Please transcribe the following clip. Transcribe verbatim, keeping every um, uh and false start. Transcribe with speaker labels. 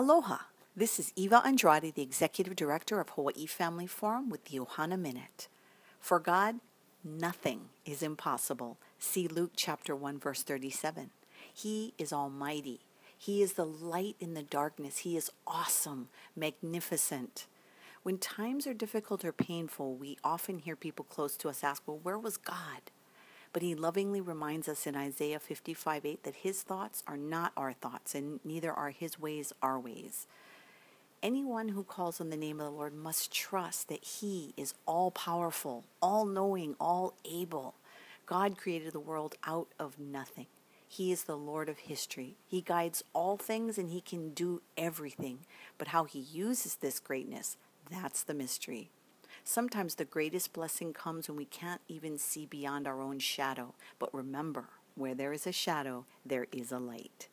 Speaker 1: Aloha! This is Eva Andrade, the Executive Director of Hawaii Family Forum with the Ohana Minute. For God, nothing is impossible. See Luke chapter one, verse thirty-seven. He is almighty. He is the light in the darkness. He is awesome, magnificent. When times are difficult or painful, we often hear people close to us ask, well, where was God? But he lovingly reminds us in Isaiah fifty-five eight that his thoughts are not our thoughts, and neither are his ways our ways. Anyone who calls on the name of the Lord must trust that he is all-powerful, all-knowing, all-able. God created the world out of nothing. He is the Lord of history. He guides all things and he can do everything. But how he uses this greatness, that's the mystery. Sometimes the greatest blessing comes when we can't even see beyond our own shadow. But remember, where there is a shadow, there is a light.